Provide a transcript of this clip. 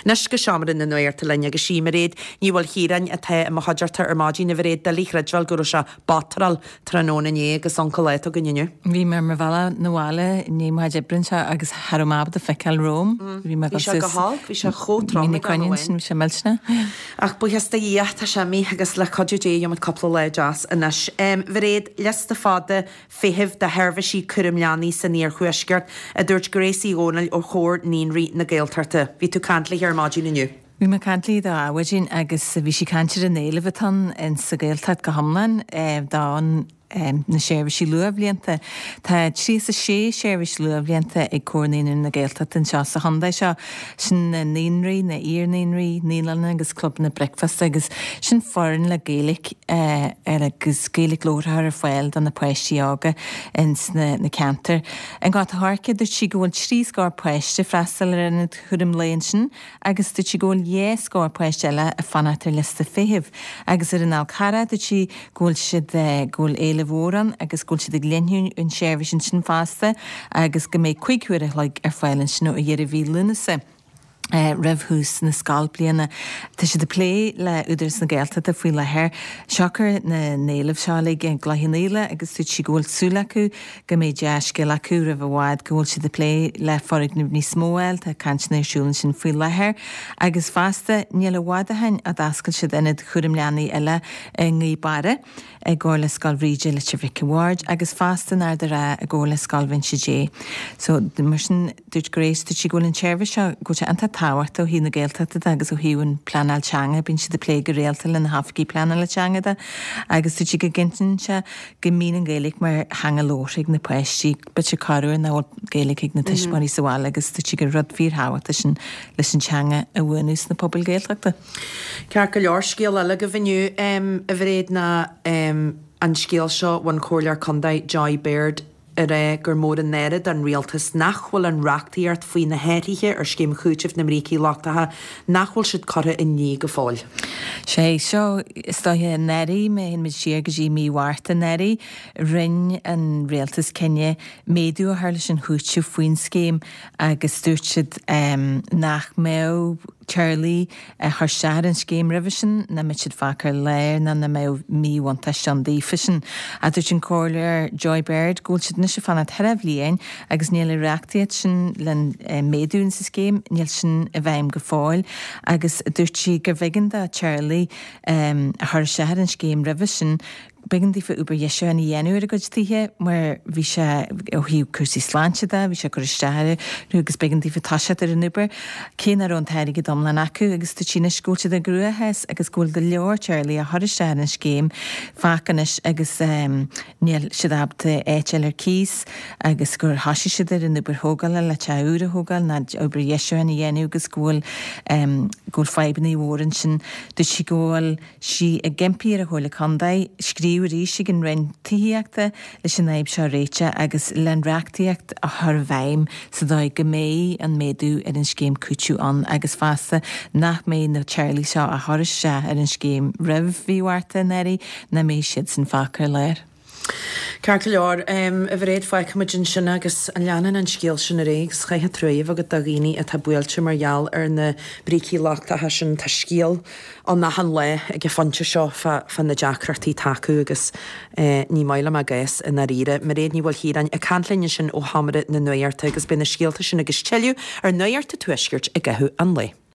Nes go seaamar na nuir tal lenne go sí mar réad níhil hírain a the a haidirtar ar mádí na bhréad de líchredhil go se batral tróna né agus an choléit a gannne. Bhí mar bhela nóháile ní maid brinse agus Harmab de feicil Róm. Bhí me go há hí se chóráin sin se meilsna. Ach bu heasta íocht sé mí agus le codidé am coppla le jazz inis. Bhréad leasta fáda féhih de herbhsí chum leanaí san níor chuisceart a dúirt gréí ónil ó chóir níonrí na ggéaltarta. Bhí tú cantla ar mádí naniu. Bhí me cantlí dá áhaidín agus bhí si cantir a néilehtan in sa ggéaltad go hamlan dá na séirbhsí luamhlíonta. Tá trí a séirbhís luamhlíonta ag cónaíon na ggéaltad in seo sa handai seo sin na níonraí na íornaonraí nílanna agus club na breicfast agus sin forann le géalaigh agus géalaigh lóthar ar fáil don na poistí ága ins na cantar. An gá thárcha dúirt si ggóil trí scór poiste freistal ar inad chudim léon sin agus dúirt si ggóil scór poiste eile a fannatar lista féhibh agus ar an alcara dúirt si ggóil siad ggóil éile bhóran agus gúil siad glenhiún an séirbhís sin fásta agus go méid cuiighuiire leig ar fáilann sin ó dhéidir bhí lunasa. Revhús na scáil bliana. Tá si de lé le údars na ggéalta a faoi lethir seachar na néileh seálaigh an ghlaithnéile agus tú si ggóil súla acu go méid deasce acu ra bhháid ggóil si de lé le forigh ní smóil tá cantsnéirsúlann sin faoi lethir agus fásta níl bhádahain a dascail si inad churim leanaí eile in í bare ag ggóir le scáil ríide le Vicky Ward agus fásta nar de ra a ggóir le scáil vinse dé. So mar sin dúirt grééis tú si ggóil an séirbhís seo go anta táhacht ó hí na ggéaltata agus ó hiún planal teanga bín si de lé go réalta le na hafgaí planal le teangada agus tú si go gintin se go mín an géalaigh mar hangalóigh na poistí be se carú na géalaigh na tuismarí saháil agus tú si go rud fír háhata sin leis an teanga a bhhaús na pobl géalteachta. Cear go leor scéal eile go bhiniu a bhréad na an scéal seo bhain cóirlear condaid Joy Baird gur mór an néad an rialtas nachhfuil an reachtaíart faoin na héirithe ar scéim chúteamh na mríí láchtathe nachhfuil siad chora in ní go fáil. sé seo istáthe neirí mé hin siar go dtí míhharta neirí rinn an réaltas cenne méadú a thula sin chúteú faoin scéim agus dúirt siad nach mé Charlie haar seaar an scéim revision na mit siad facar léir na na mé míhaanta an dífisin. A dúirt sin cóirlear Joy Baird gúil siad na se fanna therablíon agus níl reachtaíad sin len méadún sa scéim níl sin a bheim go fáil agus dúirt si gur bhigan de Charlie haar seaar an scéim revision begin dí fa uber jeisio an dhéanú a goidtíthe mar bhí se ó hiú cuasí sláinte bhí se gur isteire nugus begin dí fa taiise ar an uber cén ar an teirigh domlan acu agus tú tína scúte a grúathes agus gúil de leor Charlie a thoristeir an scéim facanis agus níl siadabta éil ar cís agus gur hasisi siidir an uber hógal le teúra hógal na uber jeisio an dhéanú agus gúil gúil febannaí hóran sin du si ggóil si a gempíar a hóla condaid scríúí si an rintííachta leis sin éib seo réite agus len reachtaíocht a th bhaim sa dá go mé an méadú ar an scéim cúteú an agus fásta nach mé na Charlie seo a thoriste ar an scéim rihhíhharta neirí na mé siad san facar léir. Cear go leor a bhréad fáicimidin sin agus an leanan an scéal sin a réigs chaithe tríomh agad daghine a tá buailte margheall ar na brící láchtathe sin tá scéal an nachan le ag fante seo fan na deacrachtaí taú agus ní maiile a gaiis in na riire mar réad ní bhfuil hírain a canlainne sin ó hamara na nuirta agus bena scéalta sin agus teú ar nuirta tuisgirt a gathú an le.